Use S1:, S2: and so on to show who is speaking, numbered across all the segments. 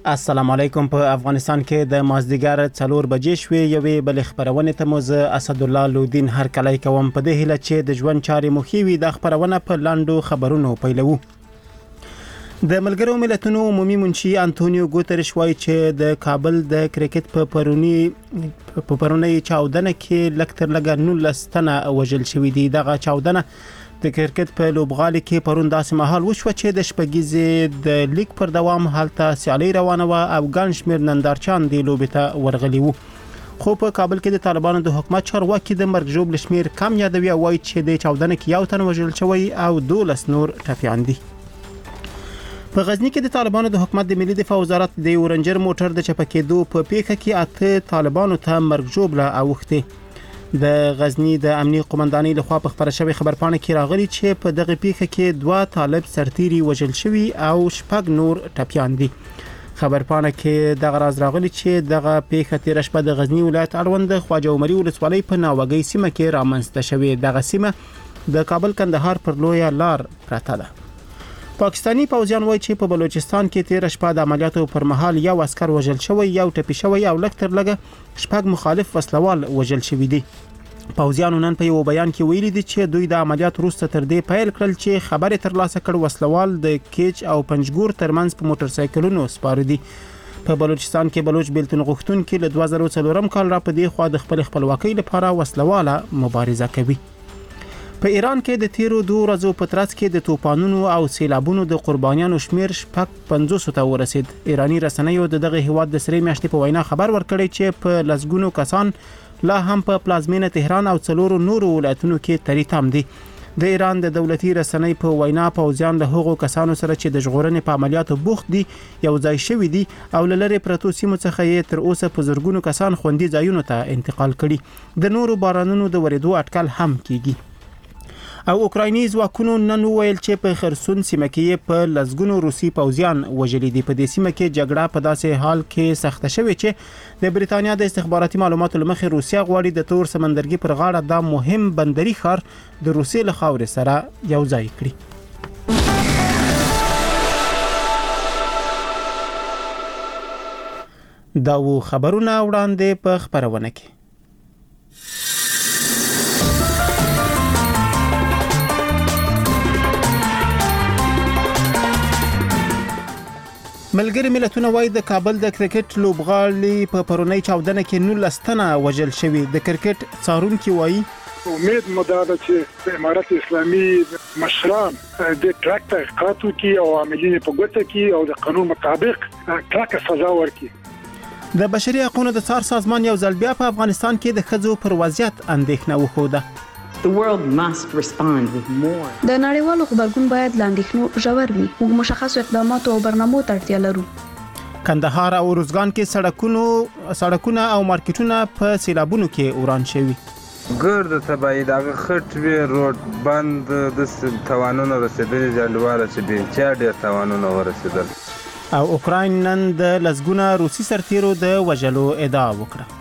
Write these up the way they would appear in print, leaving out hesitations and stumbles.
S1: السلام علیکم. په افغانستان کې د مازدیګر 4 بجې شوې یوې بل خبرونه ته مو زه اسد الله لودین هر کله کوم په دې هله چې د ژوند چارې مخیوي د خبرونه په لاندو خبرونو پیلوو. د ملګرو ملتونو عمومي منشي انټونیو ګوتریش وایي چې د کابل د کرکټ په پرونی چاودنه کې لکتر لګ 19 تنه وژل شوې دي. دغه چاودنه د کرکټ په لوبغالي کې پرون داسې مهال وشو چې د شپږیزې د لیګ پر دوام حالت سیالي روانه و او ګڼ شمېر نندارچیان د لوبې ته ورغلي وو. خو په کابل کې د طالبانو د حکومت چارواکي د مرګ ژوبل شمېر کم یادوي او وایي چې د چاودنه کې یو تن وژل شوی او 12 نور ټپیان دي. په غزنی کې د طالبانو د حکومت د ملي دفاع وزارت د اورنجر موټر د چپکېدو په پیښه کې 8 طالبانو ته مرګ ژوبله اوخته. د غزنی د امنیت قومندانۍ لخوا په خبره شوی خبرپاڼه کې راغلي چې په دغه پیښه کې 2 طالب سرتیري وژل شوی او 6 نور ټپیان دي. خبرپاڼه کې دغه راز راغلي چې دغه پیښه تیر شپه د غزنی ولایت اړوند خواجه عمري ولسوالۍ په ناوګۍ سیمه کې رامنځته شوې. دغه سیمه د کابل کندهار پر لویه لار پراته ده. پاکستانی پوځیان وایي چې په بلوچستان کې تیر شپه د عملیاتو پر مهال یو عسكر وژل شوی یو ټپي شوی او لکتر لګه 6 مخالف وسلوال وژل شوی دي. پوځیانو نن په یو بیان کې ویلي دي چې دوی د عملیات وروسته تر دې پیل کړل چې خبره ترلاسه کړ وسلوال د کیچ او پنجګور ترمنځ په موټر سایکلونو سپاره دي. په بلوچستان کې بلوچ بیلتون غوښتونکو له 2004 کال را په دې خوا د خپل خپلواکۍ لپاره وسلواله مبارزه کوي. په ایران کې د تیرو 2 ورځو په ترڅ کې د توپانونو او سیلابونو د قربانیانو شمیر 500 ته ورسید. ایرانی رسنیو دغه هیواد د سری میاشتې په وینا خبر ورکړی چې په لسګونو کسان لا هم په پلازمینه تهران او 4 نورو ولایتونو کې تریتام دي. د ایران د دولتي رسنۍ په وینا پوځیان له هغو کسانو سره چې د ژغورنې په عملیاتو بوخت دي یو ځای شوي دي او لری پرتو سیمو څخه یې تر اوسه په زرګونو کسان خوندي ځایونو ته انتقال کړي. د نورو بارانونو د ورېدو اټکل هم کیږي. او اوکرایني ځواکونو نن ویل چې په خرسون سیمه کې په لسګونو روسي پوځیان وژلي دي. په دې سیمه کې جګړه په داسې حال کې سخته شوې چې د بریتانیا د استخباراتي معلوماتو لمخې روسیا غواړي د تور سمندرګي پر غاړه د مهم بندري ښار د روسي له خاورې سره یو ځای کړي. دا و خبرونه وړاندې په خبرونه کې. ملګری ملتونه وایي د کابل د کرکټ لوبغالي په پرونی چاودنه کې 19 تنه وژل شوی. د کرکټ څارونکو وایي
S2: امید مدار چې امارات اسلامي مشران د ټریک تحقیقاتو کې او عاملین په ګوته کې او د قانون مطابق کلکه سزا ورکړي. د بشري حقوقو د څار سازمان یو ځل بیا په افغانستان کې د ښځو پر وضعیت اندېښنه وښوده.
S3: The world must respond with more.
S4: د نړیوالو خبرګون باید لاندېښنو ژور وي. موږ مشخصو اقداماتو او برنامو ته اړتیا لرو.
S1: کندهار او روزګان کې سړکونه او مارکیټونه په سیلابونو کې وران شوي.
S5: ګرد تبعی دغه خټ وی روډ بند د توانونو رسیدلې جلواله چې به چا ډیر توانونه ورسیدل.
S1: او اوکراین نن د لسګونه روسي سرتیرو د وژلو ادعا وکړه.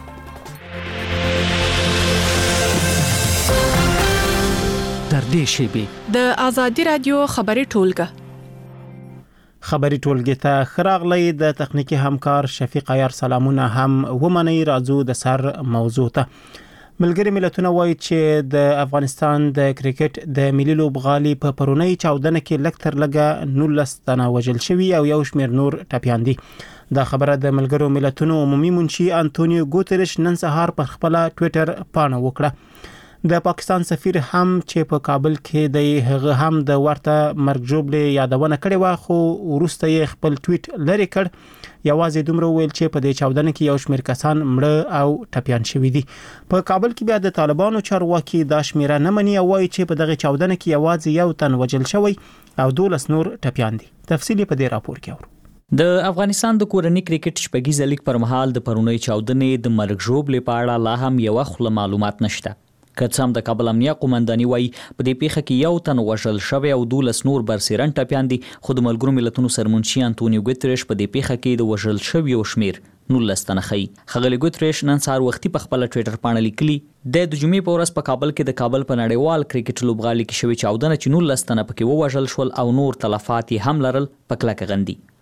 S6: د آزادی رادیو خبري ټولګه
S1: خبري ټولګه ته خراغلی د تخنیکی همکار شفیق عیار سلامونه هم ومني. راځو د سر موضوع ته. ملګری ملتونه وایي چې د افغانستان د کرکټ د ملي لوبغالي په پرونی چاودنه کې لکتر لګه 19 تنه وژل شوی او یو شمېر نور ټپیان دي. دا خبره د ملګرو ملتونو عمومي منشي انټونیو ګوتریش نن سهار پر خپل ټوئیټر پاڼه وکړه. د پاکستان سفیر هم چې په کابل کې د هغه هم د ورته مرګ ژوبل یادونه کړې و خو ورسته یې خپل ټویټ لري کړ. یوازې دومره ویل چې په دې چاودنه کې یو شمېر کسان مړه او ټپیان شوي دي. په کابل کې بیا د طالبانو چارواکي دا شمیره نه مني او وایي چې په دغه چاودنه کې یوازې یو تن وژل شوی او 12 نور ټپیان دي. تفصیل په دې راپور کې اورو.
S7: د افغانستان د کورنۍ کرکټ شپږیزه لیګ پر مهال د پرونی چاودنې د مرګ ژوبل په اړه لا هم یو خل معلومات نشته. کڅام د کابل امنیت قومنداني وایي په دې پیښه کې یو تن وژل شوی او 12 نور برسېرن ټپیان دي. خو د ملګرو ملتونو سرمنشي انټونیو ګوتریش په دې پیښه کې د وژل شوی او شمیر 19 تنه خي. خغلی ګوتریش نن سهار وختي په خپل ټوئیټر باندې لیکلي د جمعې په ورځ په کابل کې د کابل په نړیوال کرکټ لوبغالي کې شوی چاودنه چې 19 تنه پکې وژل شول او نور تلفات هم لرل په کلکه غندي.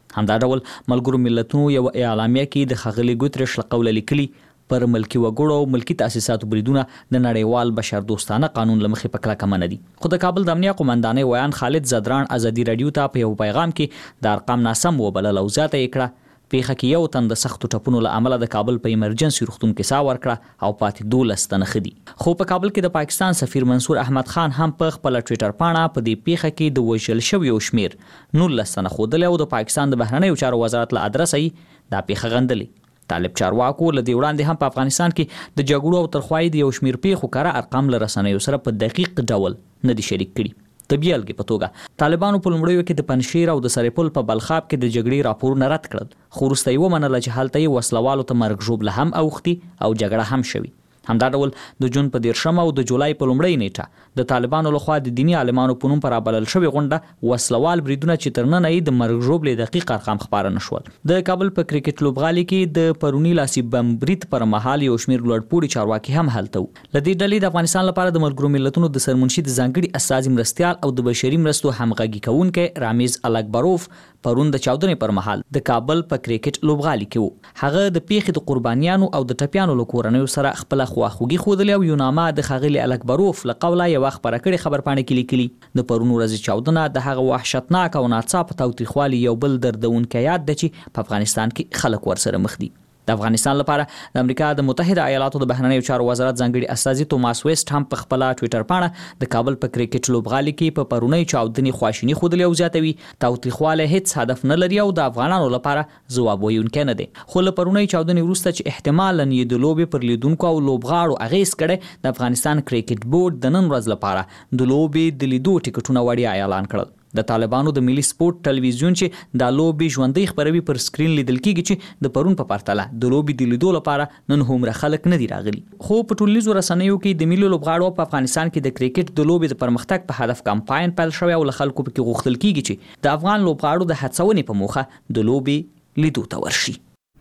S7: همدا ډول ملګرو ملتونو یو اعلامیه کې د ښاغلي ګوتریش له قوله لیکلي پر ملکی وګړو او ملکی تاسیساتو بریدونه د نړیوال بشردوستانه قانون لمخې په کلکه منع دي. خو د کابل د امنیه قومندانۍ ویان خالد زدران ازادي رادیو ته په یو پیغام کې د ارقام ناسم وبلل او زیاته یې کړه پیښه کې یو تن د سختو ټپونو له امله د کابل په ایمرجنسي روغتون کې ساه ورکړه او پاتې 12 تنه خدي. خو په کابل کې د پاکستان سفیر منصور احمد خان هم په خپل ټوئیټر پاڼه په دې پیښه کې د وژل شویو شمیر 19 تنه ښودلی او د پاکستان د بهرنیو چارو وزارت له ادرسه دا پیښه غندلې. طالب چارواکو له دې وړاندې هم په افغانستان کې د جګړو او ترخوایي د یو شمیر پیښو کاره ارقام له رسنیو سره په دقیق ډول نه دي شریک کړي. د بیلګې په توګه طالبانو په لومړیو کې د پنشیر او د سرپل په بلخاب کې د جګړې راپورونه رد کړل، خو وروسته یې ومنله چې هلته یې وسلوالو ته مرګ ژوبله هم اوښتي او جګړه هم شوي. همدا ډول د جون په 13 او د جولای په لومړۍ نیټه د طالبانو لخوا د دینی عالمانو په نوم پر رابلل شوې غونډه وسلوال بریدونه چې تر ننه یې د مرګ ژوبلې دقیق ارقام خبره نشول. د کابل په کرکټ لوبغالي کې د پرونی لاسي بم برید پر مهال یو شمیر لوړپوړي چارواکي هم هلته وو. لدې ډلې د افغانستان لپاره د ملګرو ملتونو د سرمنشي د ځانګړي استازي مرستیال او د بشري مرستو همغږي کوونکی رامز الکبروف پرون د چاودنې پر مهال د کابل په کرکټ لوبغالي کې وو. هغه د پیښې د قربانیانو او د ټپیانو له کورنیو سره خپل خواخوږي ښودلې او یو نامه د ښاغلي الکبروف له قوله یوه خپره کړې خبرپاڼه کې لیکلي د پرون ورځې چاودنه د هغه وحشتناک او ناڅاپه تاوتریخوالي یو بل دردونکی یاد ده چې په افغانستان کې خلک ورسره مخ دي. د افغانستان لپاره د امریکا د متحده ایالاتو د بهرنیو چارو وزارت ځانګړي استازي توماس ویسټ هم په خپل ټوئیټر پاڼه د کابل په کرکټ لوبغالي کې په پرونی چاودنې خواشیني ښودلې او زیاتوي تاوتریخوالی هیڅ هدف نه لري او د افغانانو لپاره ځواب ویونکی نه دی. خو له پرونی چاودنې وروسته چې احتمالاً یې د لوبې پر لیدونکو او لوبغاړو اغیز کړی، د افغانستان کرکټ بورډ د نن ورځ لپاره د لوبې د لیدو ټکټونه وړیا اعلان کړل. د طالبانو د ملي سپورت ټلویزیون چې دا لوبي ژوندۍ خبروي پر سکرین لیدل کیږي چې د پرون په پرتله د لوبي د لیدو لپاره نن هومره خلک نه دي راغلي. خو په ټولنیزو رسنیو کې د ملي لوبغاړو په افغانستان کې د کرکټ د لوبي د پرمختګ په هدف کمپاین پیل شوی او له خلکو پکې غوښتل کیږي چې د افغان لوبغاړو د هڅونې په موخه د لوبي لیدو ته ورشي.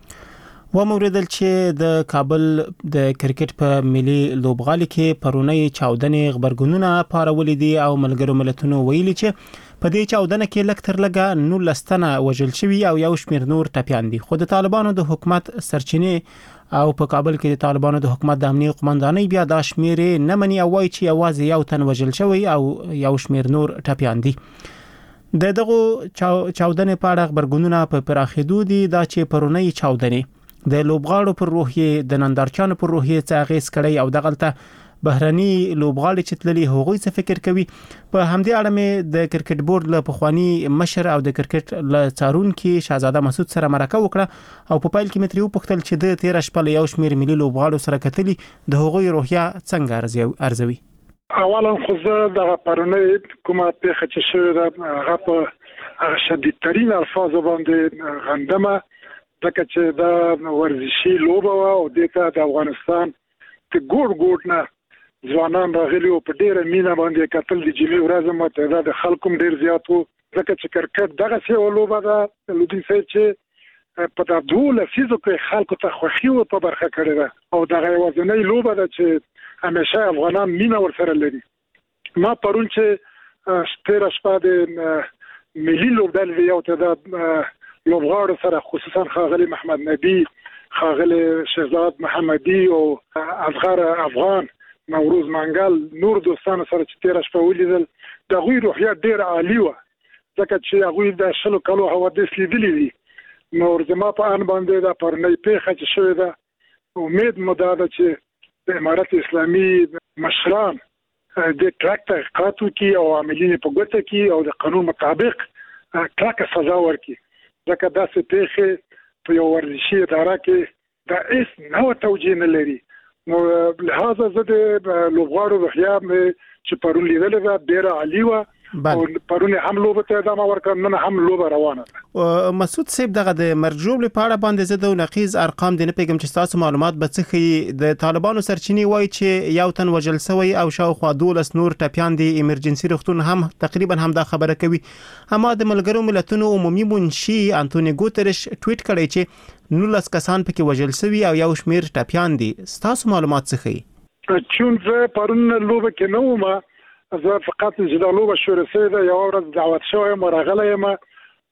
S1: وموریدل چې د کابل د کرکټ په ملي لوبغالي کې پرونی چاودنې خبرګونونه پارولې دي او ملګرو ملتونو ویلي چې په دې چاودنه کې لږ تر لږه 19 تنه وژل شوي او یو شمیر نور ټپیان دي. خو د طالبانو د حکومت سرچینې او په کابل کې د طالبانو د حکومت د امنیه قومندانۍ بیا دا شمیر نه مني او وایي چې یوازې یو تن وژل شوی او یو شمیر نور ټپیان دي. د دغه چاودنې په اړه خبرګونونه په پراخېدو دي دا چې پرونی چاودنې د لوبغاړو پر روحیه د نندارچانو پر روحیه څه اغیز کړی او دغلته بهرني لوبغاړي چې تللي هغوی څه فکر کوي. په همدې اړه مې د کرکټ بورډ له پخوانی مشر او د کرکټ له څارونکي شهزاده مسعود سره مرکه وکړه او په پیل کې مې ترې وپوښتل چې د 13 شپه له یو شمیر ملي لوبغاړو سره کتلي د هغوی روحیه څنګه ارزوي.
S2: اولا خو زه د پرونی کومه پیښه چې شوې ده هغه په شدیدترین الفاظ باندې غندمه، ځکه چې دا ورزشي لوبه وه او دې ته د افغانستان د ګوټ نه ځوانان راغلي او په ډېره مینه باندې کتل. د جمعې ورځ متعدد خلک هم ډېر زیات وو، ځکه چې کرکټ دغسې یوه لوبه ده لودین صاحب چې په دا 12 لسیزو کې خلکو ته خوښي ور په برخه کړې ده او دغه یوازینۍ لوبه ده چې همیشه افغانان مینه ورسره لري. ما پرون چې 13 شپه د ملي لوبډلې یو تعداد لوبغاړو سره خصوصا ښاغلي محمد نبی، ښاغلي شهزاد محمدي او اصغر افغان، نوروز منګل، نور دوستانو سره چې 13 شپه ولیدل، د هغوی روحیه ډېره عالي وه، ځکه چې هغوی د 20 کالو حوادث لیدلي دي. نو زما په ان باندې دا پرونی پیښه چې شوې ده امید مو دا ده چې د امارت اسلامي مشران د کلک تحقیقات وکړي او عاملین په ګوته کړي او د قانون مطابق کلکه سزا ورکړي، ځکه داسې پیښې په یو ورزشي اداره کې دا هیڅ نوع توجیه نه لري. نو لهذا زه د لوبغاړو روحیه چې پرون لیدلې ده ډېره عالي وه او پرون هم لوبه ته ادامه ورکړه، نن هم لوبه روانه ده.
S1: مسعود صاحب دغه د مرګ ژوبلې په اړه باندې زه د نقیض ارقام دې نه پیږم چې تاسو معلومات به څه ښیي. د طالبانو سرچینې وایي چې یو تن وژل شوی او شاوخوا 12 نور ټپیان دي. ایمرجنسي روغتون هم تقریبا هم دا خبره کوي. اما د ملګرو ملتونو عمومي منشي انټونی ګوتریش ټویټ کړی چې 19 کسان پکې وژل شوي او یو شمیر ټپیان دي. تاسو معلومات څه ښیي؟
S2: چون زه پرون لوبه کې نه وم، زه فقط چې دا لوبه شروع شوې ده یوه ورځ دعوت شوی یم راغلی یم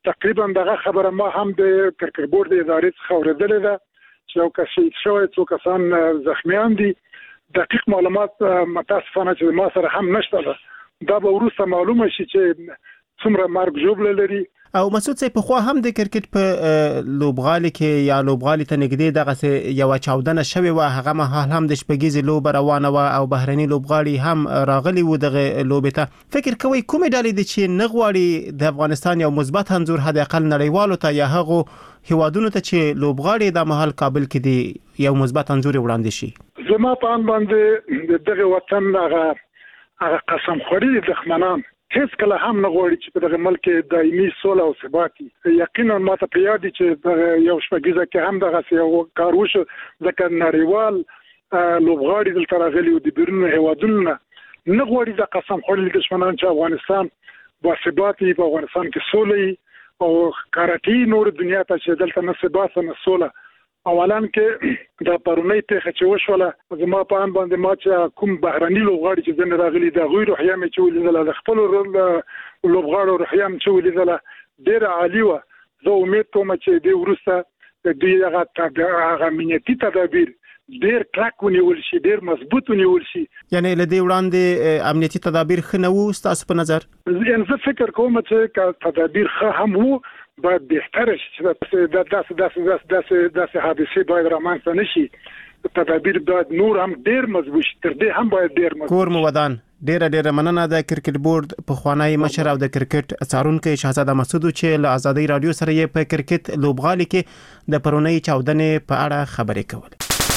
S2: تقریبا دغه خبره ما هم د کرکټ بورډ د ادارې څخه اوریدلې ده چې یو کس شهید شوی، څو کسان زخمیان دي. دقیق معلومات متاسفانه چې ما سره هم نشته ده. دا به وروسته معلومه شي چې څومره مرګ ژوبله لري.
S1: او مسعود صاحب په خو هم د کرکټ په لوبغالي کې یا لوبغالي ته نږدې دغه یو چاودنه شوی و، هغه مهال هم د شپږیزې لوب روانه و او بهرني لوبغالي هم راغلي و دغه لوبې ته. فکر کوي کومې ډلې دي چې نه غواړي د افغانستان یو مثبت انځور حد اقل نړیوالو ته یا هغو هیوادونو ته چې لوبغالي د مهال کابل کې دی یو مثبت انځور وړاندې شي؟
S2: زما په ان باندې دغه وطن هغه قسم خوري دښمنان هیڅ کله هم نه غواړي چې په دغه ملک دایمي سوله او ثبات وي. یقینا ماته په یاد دي چې یو شپږیزه کې هم دغه یو کار وشو، ځکه نړیوال لوبغاړي دلته راغلي او د بیرونو هیوادونو نه غواړي د قسم خوړلي دښمنان چې افغانستان با ثبات وي، په افغانستان کې سوله او کاراتي نور دنیا ته چې دلته نه ثبات نه سوله. اولان کې د پرونی پیښه چې وشوله زما په ان باندې ما چې کوم بهرني لوبغاړي چې زنه راغلي د غوی روحیه مې چې ولیدل د خپل لوبغاړو روحیه مې چې ولیدل ډېر عالی و. زه امید کوم چې د ورسته د دوی هغه امنیتي تدابیر ډېر کلک ونیول شي، ډېر مضبوط ونیول شي.
S1: یعنی له دې وړاندې امنیتي تدابیر ښه نه وو ستاسو په نظر؟
S2: زه فکر کوم چې تدابیر ښه هم وو، باید بهتره شي چې داسې حادثې باید رامنځته نشي. تدابیر باید نور هم ډېر مضبوط شي، تر دې هم باید ډېر مضبوط.
S1: کور مو ودان. ډېره مننه د کرکټ بورډ پخوانی مشر او د کرکټ څارونکي شهزاده مسعود چې له آزادۍ رادیو سره یې په کرکټ لوبغالي کې د پرونی چاودنې په اړه خبرې کولې.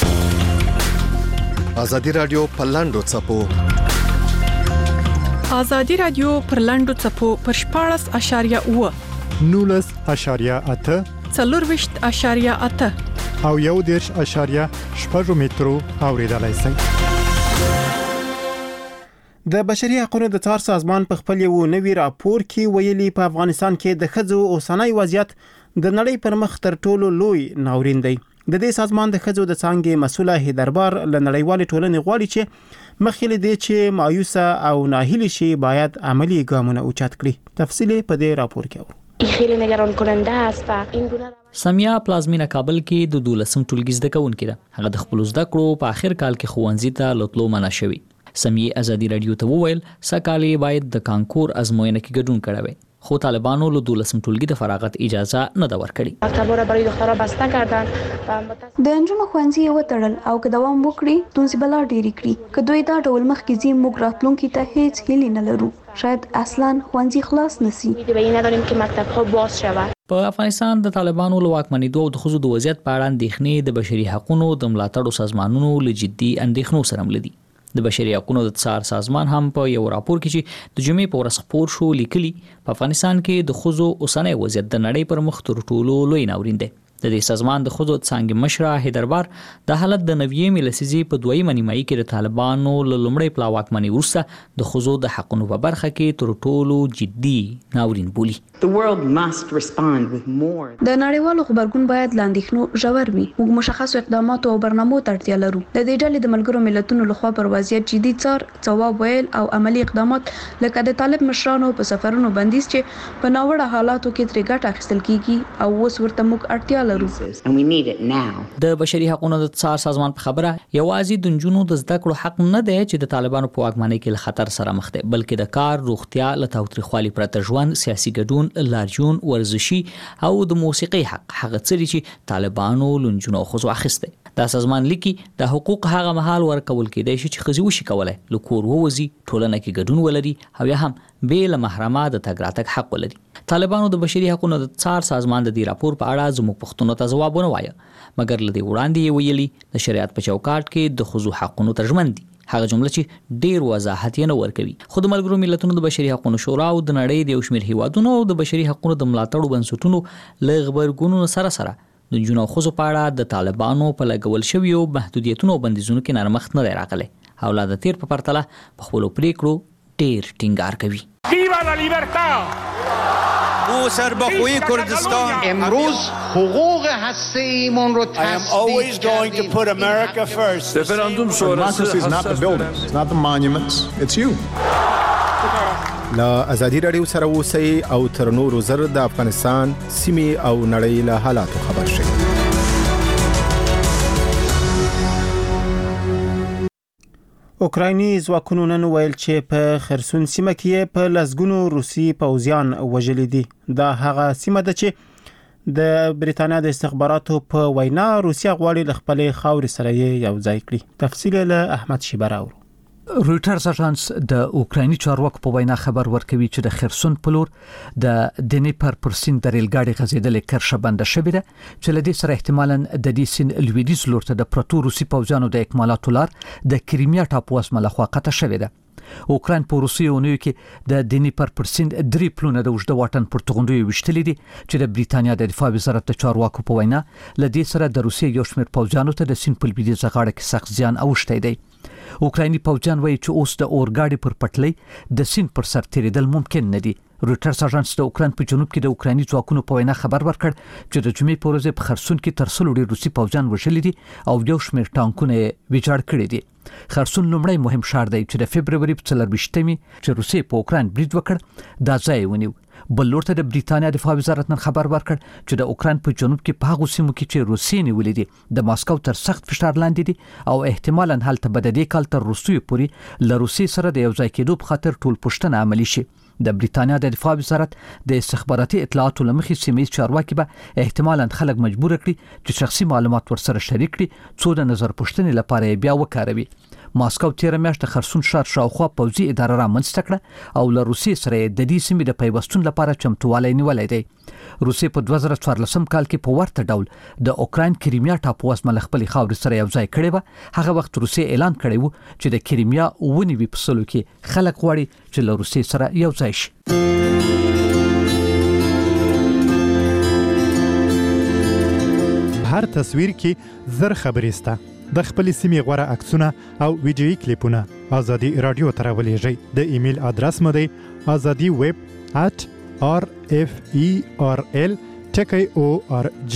S8: آزادۍ رادیو په لاندو څپو
S6: آزادۍ رادیو پر لاندو څپو پر 14.8
S9: 19.8
S6: 40.8
S9: او 1.8 مترو اوریدلای شئ.
S1: د بشري حقوقو د څار سازمان په خپل یو نوي راپور کې ویلي په افغانستان کې د ښځو اوسنۍ وضعیت د نړۍ پر مخ تر ټولو لوی ناورین دی. د دې سازمان د ښځو د څانګې مسؤله هیدربار له نړیوالې ټولنې غواړي چې مخکې دې چې مایوسه او ناهیلي شي باید عملی ګامونه اوچت کړي. تفصیل په دې راپور کې اورو.
S10: خیلی نگران کننده است و این گونه
S7: سمیا پلازمینه کابل کې د 12م ټولګي زده کوونکې ده. هغه د خپل زده کړو په اخر کال کې ښوونځي ته لوتلو منع شوی. سمیه آزادۍ رادیو ته وویل سکه‌کالي باید د کانکور ازموینه کې ګډون کړي وي، خو طالبانو له 12م ټولګي د فراغت اجازه نه ده ورکړې.
S10: مکتبونه برای دخترها بسته کردن.
S4: د انجونو ښوونځي وتړل او که دوام وکړي تونسي بلا ډېری کړي. که دوی دا ډول مخکې ځي موږ راتلونکي ته هیڅ هیلې نه لرو. شاید اصلا ښوونځي خلاص نشي.
S10: ایده نداریم که مکتب‌ها باز شود.
S7: په افغانستان د طالبانو له واکمنېدو او د ښځو د وضعیت په اړه اندېښنې د بشري حقوقو د ملاتړو سازمانونو له جدي اندېښنو سره مل دي. د بشري حقوقو د څار سازمان هم په یو راپور کې چې د جمعې په ورځ خپور شو لیکلي په افغانستان کې د ښځو اوسنۍ وضعیت د نړۍ پر مخ تر ټولو لوی ناورین دی. د دې سازمان د ښځو څانګې مشره هیدربار د حالت د 90مې لسیزې په دویمه نیمایي کې د طالبانو له لومړۍ پلا واکمنۍ وروسته د ښځو د حقونو په برخه کې تر ټولو جدي ناورین بولي.
S3: The world must respond with more.
S4: د نړیوالو خبرګون باید لاندېښنو ژور وي. موږ مشخص اقدامات او برنامو ته اړتیا لرو. د دې ډلې د ملګرو ملتونو لخوا پر وضعیت جدي څار ځواب ویل او عملی اقدامات لکه د طالب مشرانو په سفرونو بندیز چې په ناوړه حالاتو کې ترې ګټه اخیستل کیږي او اوس ورته موږ اړتیا لرو.
S3: And we need it now.
S7: د بشري حقوقو د څار سازمان په خبره یوازې د نجونو د زده کړو حق نه دی چې د طالبانو په واکمنۍ کې له خطر سره مخ دی، بلکې د کار، روغتیا، له تاوتریخوالي پرته ژوند، سیاسي ګډون، لارجون، ورزشي او د موسیقي حق هغه څه چې طالبانو لنجونو او ښځو اخیسته. دا سازمان لیکي د حقوق هغه مهال ورکول کېدای شي چې ښځې وشي کولای له کور ووځي، ټولنه کې ګډون ولري او یا هم بې له محرمه د تګ راتګ حق ولري. طالبانو د بشري حقوقو د څار سازمان د دې راپور په اړه زموږ پښتنو ته ځواب ونه وایه، مګر له دې وړاندې یې ویلي د شریعت په چوکاټ کې د ښځو حقونو ترجمن دي. هغه جمله چې ډیر وضاحت یې نه ورکوي. خو د ملګرو ملتونو د بشري حقوقو شورا او د نړۍ د یو شمېر هیوادونو او د بشري حقوقو د ملاتړو بنسټونو له غبرګونونو سره د نجونو او ښځو په اړه د طالبانو په لګول شویو محدودیتونو او بندیزونو کې نرمښت نه دی راغلی او لا د تیر په پرتله په خپلو پریکړو ډیر ټینګار کوي.
S11: ویوا لا لیبرتا!
S12: او سربخوی کردستان
S13: امروز حقوق هسته‌ایمون رو
S11: I am always going to put America first.
S14: Referendum sonrası
S15: Democracy is not the buildings, it's not the monuments, it's you.
S14: لا ازادي رادیو سره اوسئ او تر نورو زر د افغانستان سیمې او نړۍ له حالاتو خبر شئ.
S1: اوکرایني ځواکونو نن ویل چې په خرسون سیمه کې په لسګونو روسي پوځیان وژلي دي. دا هغه سیمه ده چې د بریتانیا د استخباراتو په وینا روسیا غواړي د خپل خاورې سره یو ځای کړي. تفصیل له احمد شیبراو.
S15: رویټرز اژانس د اوکرایني چارواکو په وینا خبر ورکوي چې د خرسون پلور د دنیپر پر سیند د ریل ګاډي غځیدلې کرښه بنده شوې ده چې لدې سره احتمالاً د دې سیند لویدیځ لور ته د پروتو روسي پوځیانو د اکمالاتو لار د کریمیا ټاپو اسمه لخوا قطع شوې ده. اوکراین په روسیې اونیو کې د دنیپر پر سیند 3 پلونه د وجده واټن پر توغندوی وشتلې دي چې د بریتانیا د دفاع وزارت د چارواکو په وینا لدې سره د روسیې یو شمېر پوځیانو ته د سیند په لویدیځ غاړه کې سخت زیان اوښتی دی. اوکرایني پوځیان وایي چې اوس د اورګاډي پر پټلۍ د سیند پر سر تیریدل ممکن نه دي. رویټرز اژانس د اوکراین په جنوب کې د اوکرایني ځواکونو په وینا خبر ورکړ چې د جمعې په ورځ په خرسون کې تر 100 ډیر روسي پوځیان وژلي دي او یو شمېر ټانکونه ویجاړ کړي دي. خرسون لومړی مهم ښار دی چې د فبرवरी په 24مې چې روسي په اوکراین برید وکړ دا ځای ونیو. بل لور ته د بریتانیا دفاع وزارت نن خبر ورکړ چې د اوکراین په جنوب کې په هغو سیمو کې چې روسي نیولې دي د ماسکو تر سخت فشار لاندې دي او احتمالاً هلته به د دې کال تر روسیې پورې له روسي سره د یو ځای کېدو په خاطر ټول پوښتنه عملی شي. د بریتانیا د دفاع وزارت د استخباراتي اطلاعاتو لمخې سیمې چارواکي به احتمالاً خلک مجبور کړي چې شخصي معلومات ورسره شریک کړي څو د نظر پوښتنې لپاره بیا وکاروي. ماسکو تیر میاشت د خرسون ښار شاوخوا پوځي اداره رامنځته کړه او له روسیې سره د دې سیمې د پیوستون لپاره چمتووالی نیولای دی. روسیې په 2014 کال کې په ورته ډول د اوکراین کریمیا ټاپو اسمه خپل خاورې سره یو ځای کړی و. هغه وخت روسیې اعلان کړی و چې د کریمیا ونیوي په سلو کې خلک غواړي چې له روسیې سره یو ځای شي.
S9: هر تصویر کې زر خبرې سته. د خپل سیمې غوړه عکسونه او ویډیويي کلیپونه ازادي رادیو ته راولېږئ. د ایمیل ادرس مو دی azadi@referl.org.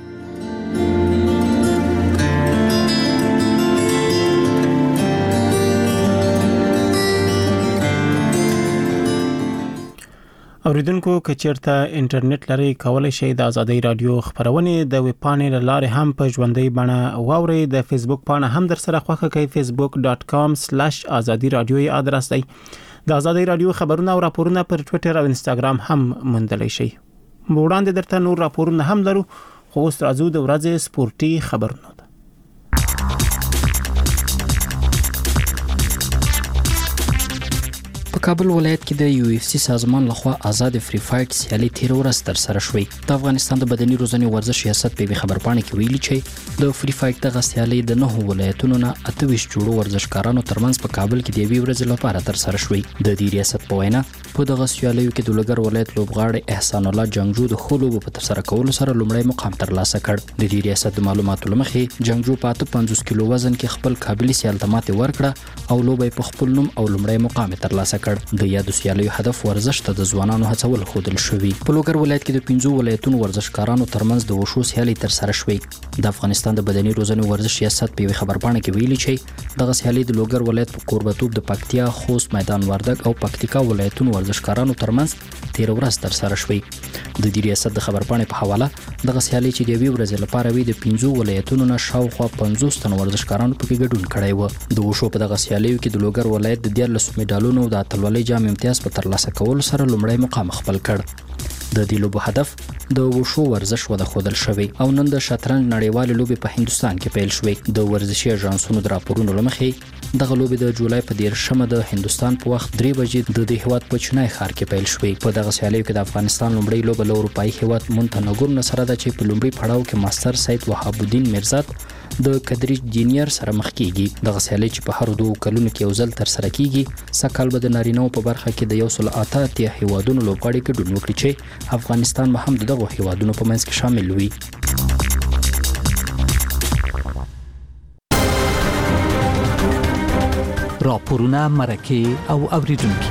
S1: اوریدونکو که چیرته انټرنیټ لري کولای شئ د ازادي رادیو خبرونه د ویب پاڼې لارې هم په ژوندۍ بڼه واورئ. د فیسبوک پاڼه هم در سره خوښه کړئ. facebook.com/azadi radio ادرس دی. د ازادي رادیو خبرونه او راپورونه پر ټوئیټر او انستګرام هم موندلی شئ. وړاندې درته نور راپورونه هم لرو خو اوس راځو د ورځې سپورتي خبرونه.
S16: په کابل ولایت کې د UFC سازمان لخوا آزاد فری فایټ سیالي تیر ورځ تر سره شوې. د افغانستان د بدني روزنې ورزش ریاست په خبرپاڼه کې ویلي چې د فری فایټ دغه سیالي د 9 ولایتونو نه 28 جوړو ورزشکارانو ترمنځ په کابل کې د یوې ورځې لپاره تر سره شوې. د دې ریاست په وینا په دغه سیالیو کې د لوګر ولایت لوبغاړی احسان الله جنگجو د خلوبو په ترسره کولو سره لومړی مقام ترلاسه کړ. د دې ریاست د معلوماتو لمخې جنگجو په 50 کیلو وزن کې خپل قابلیت سیال ته ماته ورکړه او لوبې په خپل نوم او لومړی مقام ترلاسه کړ. د یادو سیالیو هدف ورزش ته د ځوانانو هڅول خودل شوی. په لوګر ولایت کې د 15 ولایتونو ورزشکارانو ترمنځ د وشو سیالي تر سره شوې. د افغانستان د بدني روزنې ورزش ریاست په خبرپاڼه کې ویلي چې دغه سیالي د لوګر ولایت په قربتوب د پکتیا، خوست، میدان وردګ او پکتیکا ولایتونو ورزشکارانو ترمنځ تیر ورځ تر سره شوې. د دې ریاست د خبرپاڼې په حواله دغه سیالي چې د یوې ورځې لپاره وي د 15 ولایتونو نه شاوخوا 50 تن ورزشکارانو پکې ګډون کړی و. د وشو په دغه سیالیو کې د لوګر ولایت د 13 میډالونو د اتلولۍ جام امتیاز په ترلاسه کولو سره لومړی مقام خپل کړ. د دې لوبو هدف د وشو ورزش وده خودل شوی او نن د شطرنج نړیوال لوبې په هندستان کې پیل شوې. د ورزشي اژانسونو د راپورونو لمخې دغه لوبې د جولای په 13مه د هندستان په وخت 3 بجې د هیواد په چنای ښار کې پیل شوې. په دغه سیالیو کې د افغانستان لومړی لوبه له اروپایي هیواد مونتنګور سره ده چې په لومړي پړاو کې ماستر سید وهاب الدین مرزات د کدریج جینیر سره مخ کیږي. دغه سیالي چې په هر 2 کلونو کې یو ځل تر سره کیږي سکهال به د نارینه‌و په برخه کې د 188 هیوادونو لوبغاړي ګډون وکړي چې افغانستان هم دغه هیوادونو په منځ کې شامل وي.
S15: راپورونه مرکه او اوریدونکو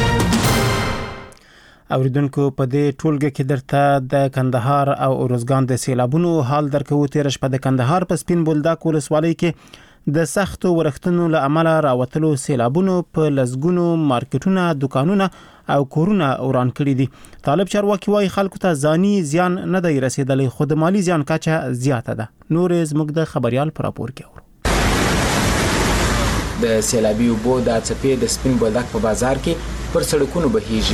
S1: په دې ټولګه کې درته د کندهار او اروزګان د سیلابونو حال درکو. تیر شپه د کندهار په سپین بولدک ولسوالۍ کې د سختو ورښتونو له امله راوتلو سیلابونو په لسګونو مارکیټونه، دکانونه او کورونه وران کړي دي. طالب چارواکي وايي خلکو ته ځاني زیان نه دی رسیدلی، خو د مالی زیان کچه زیاته ده. نور زموږ د خبريال پر راپور کې اورو.
S17: د سیلابي اوبو د څپې د سپین بولدک په بازار کې پر سړکونو بهیږي.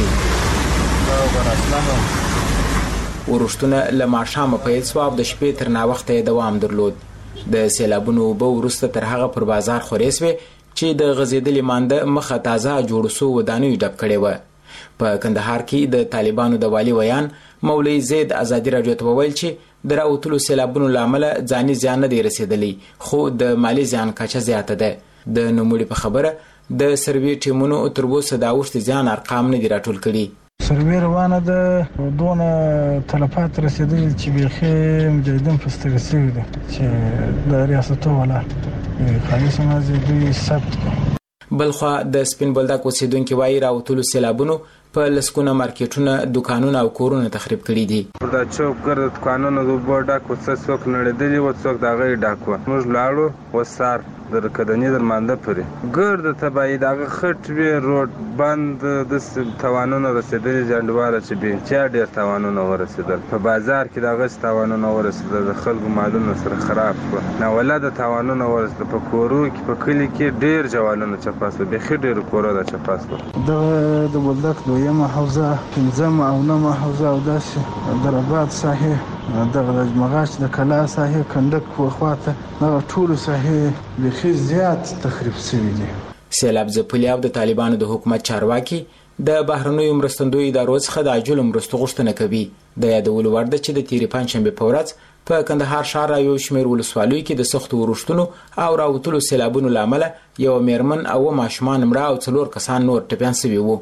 S17: ورښتونه له ماښامه پیل شو او د شپې تر ناوخته یې دوام درلود. د سیلابونو اوبه وروسته تر هغه پر بازار خورې شوې چې د غځېدلې مانده مخه تازه جوړ شو ودانیو ډک کړې وه. په کندهار کې د طالبانو د والي ویان مولوي زید ازادي راډیو ته وویل چې د راوتلو سیلابونو له امله ځاني زیان نه دی رسېدلی، خو د مالي زیان کچه زیاته ده. د نوموړي په خبره د سروې ټیمونو تر اوسه د اوښتې زیان ارقام نه دي راټول کړي.
S18: سروې روانه ده، دونه تلفات رسېدلي چې بیخي مجاهدین په سترګې شوي دي چې د ریاستو ولاړ خالص مازې دوی ثبت کړي.
S17: بلخوا د سپین بولدک اوسیدونکي وایي راوتلو سیلابونو په لسګونه مارکیټونه، دکانونه او کورونه تخریب کړي دي.
S5: دا چوک ګرد دکانونه د اوبو ډک و، څوک نړېدلي و، څوک د هغې ډک و. موږ لاړو وسار در کدنې در مانده پورې ګرد تباهي د هغه خټ وې، روډ بند، داسې تاوانونه رسېدلي جنډواره چې بېنچیا ډېر تاوانونه ورسېدل. په بازار کې د هغسې تاوانونه ورسېدل، د خلکو مالونه سره خراب شوه، ناولده تاوانونه ورسېدل. په کورو کې په کلي کې ډېر جوالونه چپه شوه، بیخي ډېرو کورونه چپه شوه.
S18: دغه د بولدک دویمه حوزه، پنځمه او نهمه حوزه او داسې دراباد ساحې، دغه د مغاش د کلا ساحې، کنډک خواته، دغه ټولو ساحې بیخي زیات تخریب شوي دي.
S17: سیلاب ځپلي او د طالبانو د حکومت چارواکي د بهرنیو مرستندویو ادارو څخه د عاجلو مرستو غوښتنه کوي. د یادولو وړ ده چې د تېرې پنجشنبې په ورځ په کندهار ښار یو شمېر ولسوالیو کې د سختو ورښتونو او راوتلو سیلابونو له امله یوه میرمن او ماشومان مړه او 4 کسان نور ټپیان شوي وو.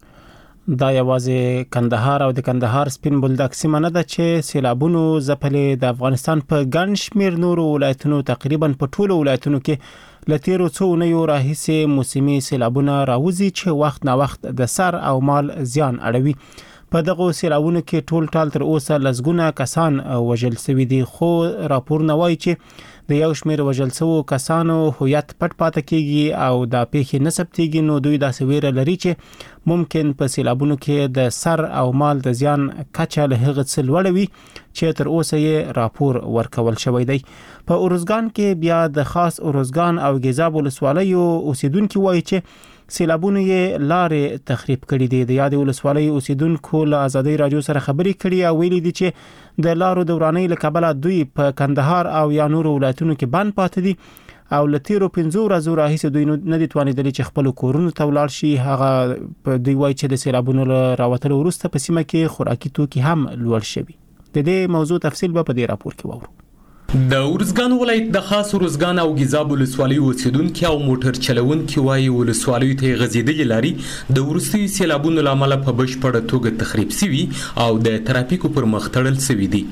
S1: دا یوازې کندهار او د کندهار سپین بولدک سیمه نه ده چې سیلابونو ځپلې. د افغانستان په ګڼ شمېر نورو ولایتونو، تقریبا په ټولو ولایتونو کې له تېرو څو اونیو راهیسې موسمي سیلابونه راوځي چې وخت نا وخت د سر او مال زیان اړوي. په دغه سیلابونو کې ټول ټال تر اوسه لسګونه کسان وژل شوي دي، خو راپورونه وایي چې د یو شمېر وژل شوو کسانو هویت پټ پاتې کیږي او دا پیښې نه ثبتېږي. نو دوی داسې ویره لري چې ممکن په سیلابونو کې د سر او مال د زیان کچه له هغه څه لوړه وي چې تر اوسه یې راپور ورکول شوی دی. په اروزګان کې بیا د خاص اروزګان او ګیزاب ولسوالیو اوسیدونکي وایي چې سیلابونو یې لارې تخریب کړي دي. د یادې ولسوالۍ اوسیدونکو له ازادي راډیو سره خبرې کړي او ویلي دي چې د لارو د ورانۍ له کبله دوی په کندهار او یا نورو ولایتونو کې بند پاتې دي او له تیرو 5 ورځو راهیسې دوی نه دي توانېدلي چې خپل کورونو ته ولاړ شي. هغه دوی وایي چې د سیلابونو له راوتلو وروسته په سیمه کې خوراکي توکي هم لوړ شوي. د دې موضوع تفصیل به په دې راپور کې واورو.
S19: د اورزګان ولایت د خاص اورزګان او ګیزاب ولسوالۍ اوسیدونکي او موټر چلوونکي وایي ولسوالۍ ته غځېدلې لارې د وروستیو سیلابونو له امله په بشپړه توګه تخریب شوي او د ترافیکو پر مخ تړل شوي دي.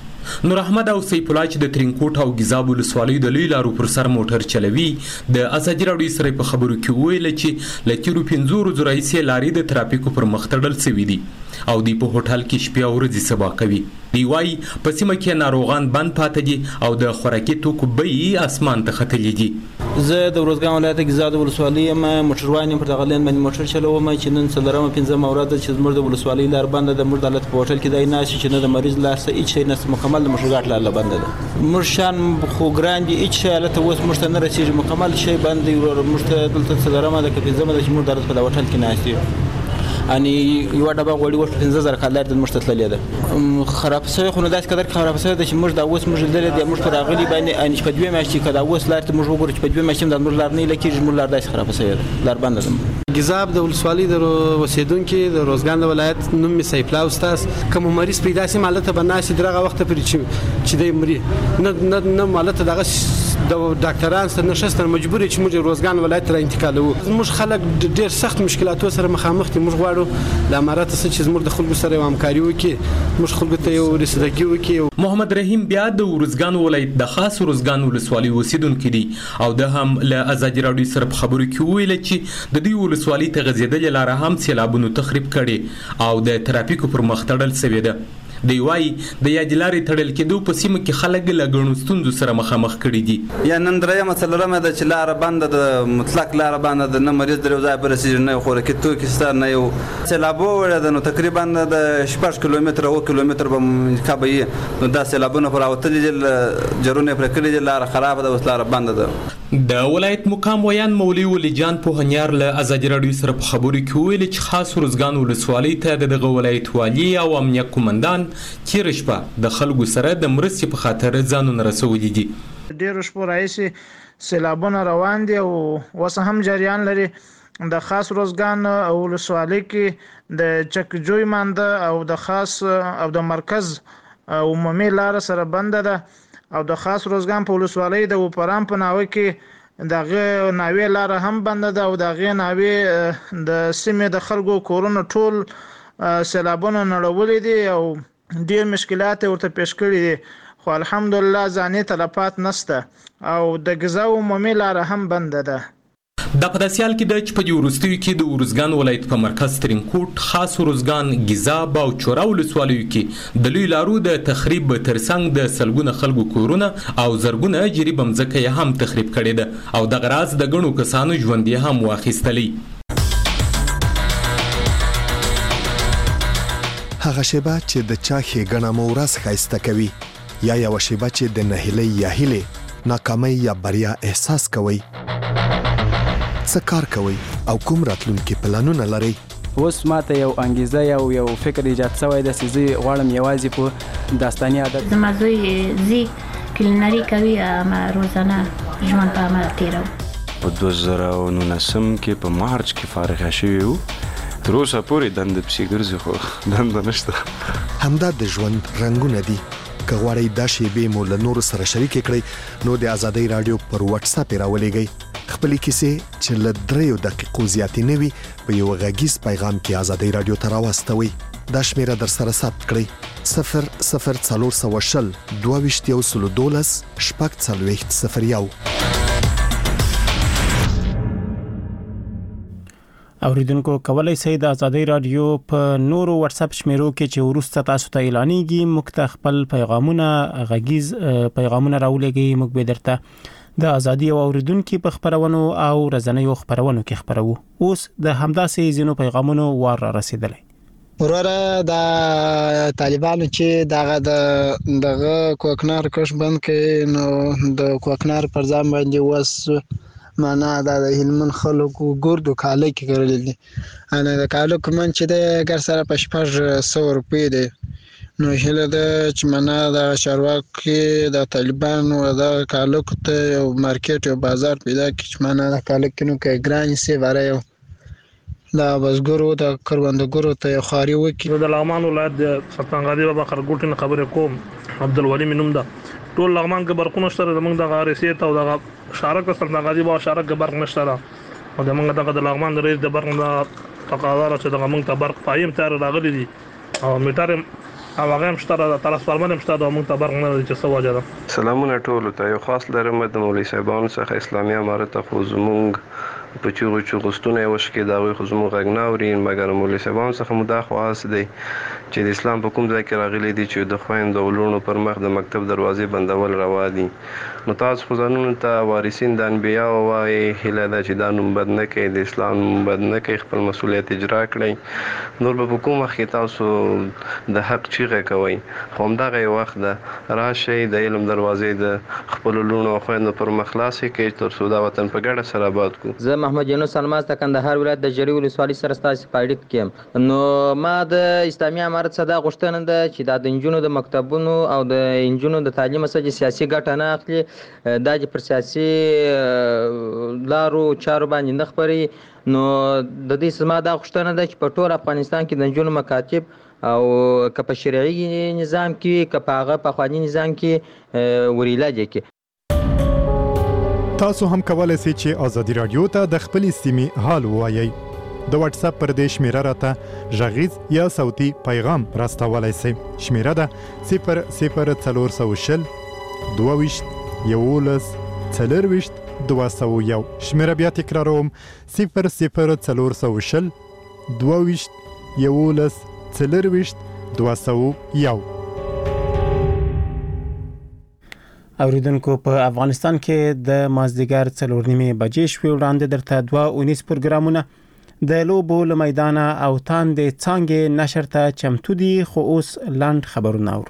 S19: نور احمد او سیف الله چې د ترینکوټ او ګیزاب ولسوالۍ د لوی لارو پر سر موټر چلوي د ازادي راډیو سره په خبرو کې ویل چې له تیرو 5 ورځو راهیسې لارې د ترافیکو پر مخ تړل شوي دي او دی په هوټل کې شپې او ورځې سبا کوي. دی وايي په سیمه کې ناروغان بند پاتې دي او د خوراکي توکو بیې اسمان ته ختلي دي.
S20: زه د اورزګان ولایت ګیزاب ولسوالۍ یم، موټروان یم، پر دغه لین باندې موټر چلوم چې نن څلورمه 5مه ورځ چې زموږ د ولسوالۍ لار بنده ده. موږ د حالت په هوټل کې دی نه چې نه د مریض لاس هیڅ شی نه مکمل د موټرګاټ لار بنده ده. موږ شان خو ګران دي هیڅ شی حالت اوس موږ ته نه رسیږي، مکمل شی بند دی. موږ ته دلته څلورمه د 5مه د چې موږ د هوټل کې ناشته اني یو ډبه غوړي ورته 15000 کالر د مشت تللې ده خراب شوی. خو نه داس قدر خراب شوی د چې موږ د اوس موږ دلته د موږ پر اغلی باندې ان په دوه میاشتې کده اوس لارته موږ وګورو چې په دوه میاشتې د موږ لار نه لکه موږ لار داس خراب شوی لار بند ده.
S21: ګیزاب د ولسوالۍ د اوسیدونکو د روزګان د ولایت نوم می سیف الله استاد کوم مریض پیدا سي مالته بناسي درغه وخت پر چې د مری نه مالته دغه د ډاکټران سره نشستن مجبور چې موږ روزګان ولایت را انتقالو. موږ خلک ډېر سخت مشکلاتو سره مخامخ دي. موږ غواړو د امارات سره چې موږ د خلکو سره همکاري وکړي، موږ خلکو ته یو رسیدګي وکړي.
S19: محمد رحیم بیا د اورزګان ولایت د خاص اورزګان ولسوالۍ اوسیدونکو دي او د هم له ازادي راډیو سره په خبرو کې ویل چې د دې ولسوالۍ ته غځېدلې لار هم سیلابونو تخریب کړي او د ترافیکو پر مخ تړل شوی ده. دی وایي د یادلارې تړل کېدو په سیمه کې خلک له ګڼو ستونزو سره مخامخ کړي دي.
S2: یا نن درېیمه څلورمه ده چې لاره بنده د مطلق لاره بنده ده، نه مریض در یو ځای په رسېږي، نه یو خوراکي توکي شته، نه یو سیلابو وړی ده. نو تقریبا د 6 کیلومتره 7 کیلومتره به کبه وي. نو دا سیلابونه پر راوتلي دي، جرونه یې پرې کړي دي، لاره خرابه ده، اوس لاره بنده ده.
S19: د ولایت مقام ویان مولوي ولی جان پوهنیار له ازادي راډیو سره په خبرو کې ویل چې خاص روزګان ولسوالۍ ته دغه ولایت والي او امنیت قومندان تېره شپه د خلکو سره د مرستې په خاطر ځانونه رسولي دي.
S22: ډېرو شپو راهیسې سیلابونه روان دي او اوس هم جریان لري. د خاص روزګان ولسوالۍ کې د چکجوی مانده او د خاص او د مرکز عمومي لار سره بنده ده او د خاص روزګان په ولسوالۍ د وپرام په ناوې کې دغه ناوې لار هم بنده ده او دغه ناوې د سیمې د خلکو کورونو ټول سیلابونه نړولې دي او ډېر مشکلات ورته پیش کړي دي، خو الحمدلله ځاني تلفات نشته او د غذا عمومي لار هم بنده ده.
S19: دا په داسې حال کې ده چې په دې وروستیو کې د ارزګان ولایت په مرکز ترینکوټ، خاص ارزګان، ګیزاب او چوره ولسوالیو کې د لوی لارو د تخریب ترڅنګ د سلګونه خلکو کورونه او زرګونه اجري بمځکه یې هم تخریب کړي ده او دغه راز د ګڼو کسانو ژوند یې هم واخیستلی.
S8: هغه شیبه چې د چا ښېګڼه مو ورځ ښایسته کوي، یا یوه شیبه چې د نهیلۍ یا هیلې، ناکامۍ یا بریا احساس کوئ. څه کار کوئ او کوم راتلونکي پلانونه لرئ؟
S23: اوس ماته یو انګیزه یو فکر ایجاد شوی ده چې زه غواړم یوازې په داستاني عادت
S24: زما زوی کلینري کوي، ما روزانه ژوند په عمل تېروم.
S25: په 2019 کې په مارچ کې فارغه شوی وو، تر اوسه پورې دنده پسې ګرځي خو دنده نشته.
S8: همدا د ژوند رنګونه دي. که غواړئ دا شیبې مو له نورو سره شریکې کړئ نو د ازادۍ راډیو پر واتساپ یې راولېږئ. خپلې کیسې چې له 3 دقیقو زیاتې نه وي په یو غږیز پیغام کې ازادۍ راډیو ته راواستوئ. دا شمیره در سره ثبت کړئ: 00420 22 12
S1: اوریدونکو کولای شئ د ازادۍ رادیو په نورو واتس اپ شمیرو کې چې ورسته تاسو ته اعلانېږي موږ ته خپل پیغامونه غږیز پیغامونه راولېږئ. موږ به درته د ازادي او اوریدونکو په خبرونو او رسنیو خبرونو کې خبرو. اوس د همداسې زینو پیغامونو وار را رسیدلی.
S26: وروره د طالبانو چې دغه کوکنار کش بند کړي نو د کوکنار پر ځای باندې وس معنا د هلمند خلکو ګردو کاله کې کړل دي. انا د کالو کوم چې د ګر سره په 600 روپۍ دی. نو هله د چې معنا د چارواکي د طالبانو د کالو ته یو مارکیټ یو بازار پیدا کړي چې معنا د کالو کې نو کې ګران سي وره دا بزګرو د کروندګرو ته خاري وکي.
S27: د لغمان ولایت د سلطنغازي بابا خرګوټن خبره کوم عبدالولي منوم دا ټول لغمان کې برقونه شته د موږ د غارسیت او د شارک سلطنغازي بابا شارک برق نشته او د موږ د لغمان د رئیس د برق د تقاضا چې د موږ ته برق پایم تر راغلي دي او میټر او هغه هم شته د ترانسفارمر هم شته د موږ ته برق نه لري چې څه وجه ده.
S25: سلامونه ټول ته یو خاص لرم د مولوي صاحبانو څخه اسلامي امارت خو زمونږ په چوغو ستونه وشکې دا وي خو زموږ غږ نه اوري مګر مولوي صاحبانو څخه مو دا خواست دی چې د اسلام په کوم ځای کې راغلي دي چې د خويندو ولونو پر مخ د مکتب دروازې بندول روا دي. نو تاسو خو ځانونو ته وارثین د انبیا وایي هله دا چې دا نوم بد نه کوي د اسلام بد نه کوي خپل مسولیت اجرا کړئ. نور په کوم وخت تاسو د حق چیغه کوي خو همدغه وخت د راشي د علم دروازې د خپل ولونو او خويندو پر مخ خلاصې کې تر څو دا وطن په ګډه سره آباد کو.
S28: زه محمد یونس الماس د کندهار ولایت د جری ولسوالۍ سره ستاسو په اړیکه کې نو ما د اسلامي امارت صدا غوښتنه ده چې د انجونو د مکتبونو او د انجونو د تعلیم سره سیاسي ګټه نه اخلي دا چې پر سیاسي لارو چارو باندې نه خبري. نو د دې سما دا غوښتنه ده چې په ټول افغانستان کې د انجونو مکاتب او که په شرعي نظام کې که په هغه په خواني نظام کې وریلاجه کې
S9: تاسو هم کولای شئ چې ازادي رادیو ته د خپل سیمې حال ووایئ. د واتس اپ پر دې شمیره راته غږیز یا صوتي پیغام راستولای شئ. شمیره ده 00420 22 11 201. شمیره بیا تکراروم 00420 22 11 201.
S1: اوریدونکو په افغانستان کې د مازدیګر 4:30 بجې شوې وړاندې درته 2:19 پروګرامونه د لوبو له میدانه او تاندې څانګې نشر ته چمتو دي، خو اوس لاند خبرونه اورو.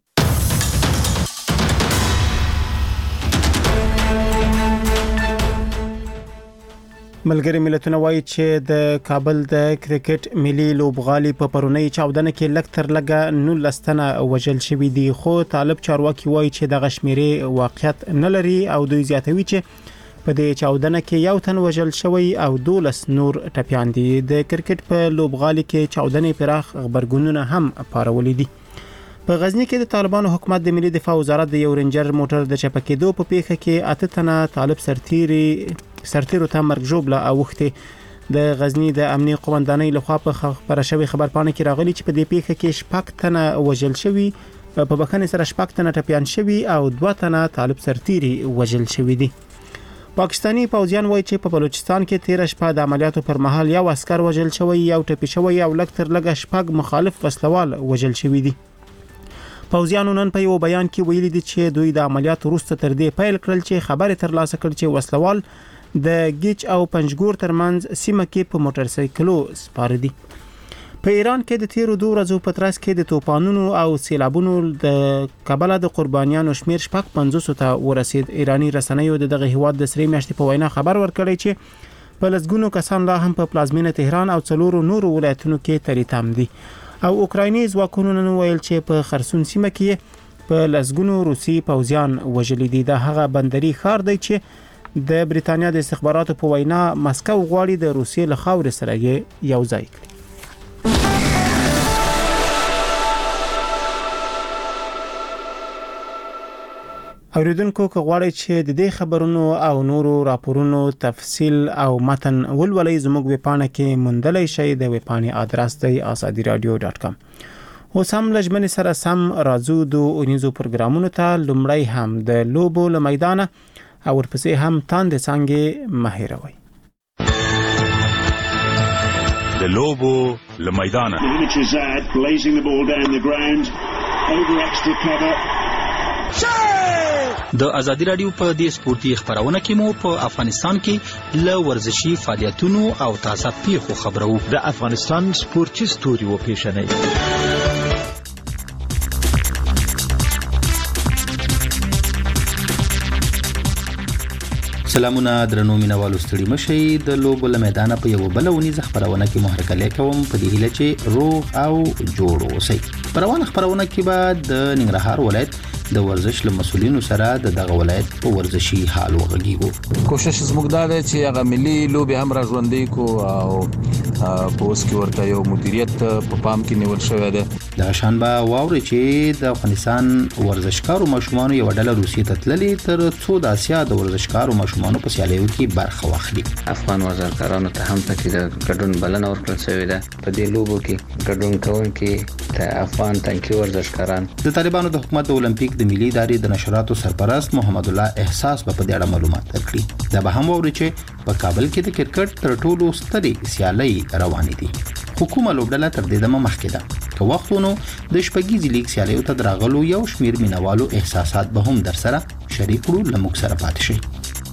S1: ملګری ملتونه وایي چې د کابل د کرکټ ملي لوبغالي په پرونی چاودنه کې لکتر لګه 19 تنه وژل شوی دي، خو طالب چارواکي وایي چې د غشمیرې واقعیت نه لري او دوی زیاتوي چې په دې چاودنه کې یو تن وژل شوی او 12 نور ټپيان دي. د کرکټ په لوبغالي کې چاودنې پراخ خبرګونونه هم پارولې دي. په غزنی کې د طالبانو حکومت د ملي دفاع وزارت د یو رینجر موټر د چپکېدو په پیښه کې 8 تنه طالب سرتیرو ته مرګ ژوبله اوخته. د غزنی د امنیي قومندانۍ لخوا په خبره شوی خبرپاڼه کې راغلي چې په دې پیښه کې 6 تنه وژل شوی، په بخښنې سره 6 تنه ټپيان شوی او 2 تنه طالب سرتیري وژل شوی دي. پاکستانی پوځیان وایي چې په بلوچستان کې 13 شپه د عملیاتو پر مهال یو عسكر وژل شوی، یو ټپي شوی او لکتر لګه شپږ مخالف وسلوال وژل شوی دي. پوځیانو نن په یو بیان کې ویلي دي چې دوی د عملیاتو وروسته تر دې پیل کړل چې خبره ترلاسه کړ چې وسلوال د گیچ او پنجګور ترمنځ سیمه کې په موټر سایکلو سپاره دي. په ایران کې د تیرو 2 ورځو په ترڅ کې د توپانونو او سیلابونو د کابل د قربانیانو شمیر 550 ته ورسید. ایرانی رسنیو دغه هیواد د سری میاشتې په وینا خبر ورکړی چې په لسګونو کسان لا هم په پلازمینه تهران او 4 نورو ولایتونو کې تریتام دي. او اوکرایني ځواکونو نن ویل چې په خرسون سیمه کې په لسګونو روسي پوځیان وژلي دي. دا هغه بندري ښار دی چې د بریتانیا د استخباراتو په وینا مسکو غواړي د روسیې له خاورې سره یو ځای کړي. اوریدونکو که غواړئ چې د دې خبرونو او نورو راپورونو تفصیل او متن ولولئ، زموږ ویبپاڼه کې موندلی شئ. د ویبپاڼې آدرس دی azadiradio.com. اوس هم لږ سره سم راځو د اونیزو پروګرامونو ته. لومړی هم د لوبو له میدانه او ورپسې هم تاندې څانګې مه هېروئ.
S3: د لوبو له میدانه د ازادي رادیو په دې سپورتي خبرونه کې مو په افغانستان کې له ورزشي فعالیتونو او تازه پیښو خبرو.
S4: د افغانستان سپورتي ستوري و پیښنې
S6: سلامونه درنو مینوالو، ستړي مشئ. د لوبو له میدانه په یو بل ونیزه خبرونه کې محرکه کوم په دې هیله چې روغ او جوړ اوسئ. پروانه خبرونه کې بعد د ننګرهار ولایت د ورزش له مسولینو سره دغه ولایت په ورزشي حال وغږیږو.
S7: کوشش زموږ دا دی چې هغه ملي لوبي هم راژوندې کو او په اوس کې ورته یو مدیریت په پام کې نیول شوی دی.
S6: د شنبه واوري چې د افغانستان ورزشکارو ماشومان یو ډله روسیې ته تللي تر څو د اسیا د ورزشکارو ماشومان په سیالیو کې برخه واخلي.
S28: افغان ورزشکارانو ته هم پکې د ګډون بلنه ورکړل شوې ده. په دې لوبو کې ګډون کوونکي ته افغان تنکي ورزشکاران.
S6: د طالبانو د حکومت د اولمپیک د ملي ادارې د نشراتو سرپرست محمد الله احساس په دې اړه معلومات ورکړي. دا به هم ووري چې په کابل کې د کرکټ تر ټولو سترې سیالۍ روانې دي. حکومت لوبډله تر دې دمه مخکې ده. که وختونو د شپږیزې لیګ سیالیو ته دراغلو یو شمیر مینوالو احساسات به هم در سره شریک کړو. لموږ سره پاتې شئ.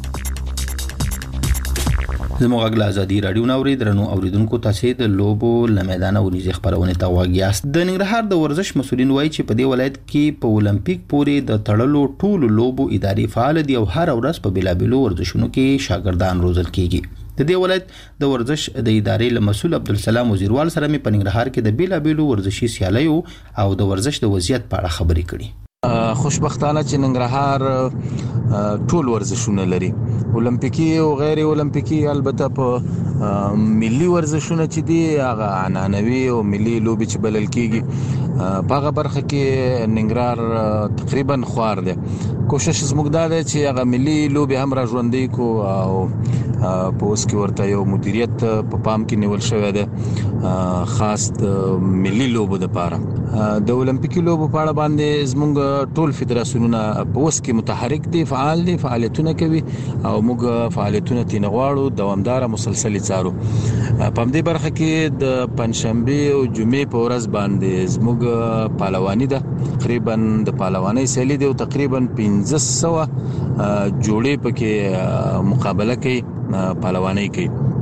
S6: زموږ غږ ازادي رادیو نوري درنو اوریدونکو، تاسو د لوبو له میدانه ونیزه خبرونه ته واګیاست. د ننګرهار د ورزش مسولین وایي چې په دې ولایت کې په اولمپیک پورې د تړلو ټولو لوبو ادارې فعال دي او هر ورځ په بلابلو ورزشونو کې شاګردان روزل کیږي. د دې ولایت د ورزش د ادارې له مسول عبدالسلام وزیروال سره مې په ننګرهار کې د بلابلو ورزشي سیالیو او د ورزش د وضعیت په اړه خبرې کړې.
S7: خوشبختانه چې ننګرهار ټول ورزشونه لري، اولمپیکي او غیر اولمپیکي. البته په ملي ورزشونه چې دي هغه عنعنوي او ملي لوبي چې بلل کیږي په هغه برخه کې ننګرهار تقریبا خوار دی. کوشش زموږ دا دی چې هغه ملي لوبي هم را ژوندۍ کو او په اوس کې ورته یو مدیریت په پام کې نیول شوی دی خاص د ملي لوبو لپاره. د اولمپیکي لوبو په اړه باندې زموږ ټول فدراسیونونه په اوس کې متحرک دي، فعال دي، فعالیتونه کوي او موږ فعالیتونه تینغواړو دوامدار مسلسل څارو. په دې برخه کې د پنځشنبه او جمعې په ورځ باندې زموږ پهلواني ده، تقریبا د پهلواني سیالي دی او تقریبا 1500 جوړې پکې مقابله کوي، پهلواني کوي.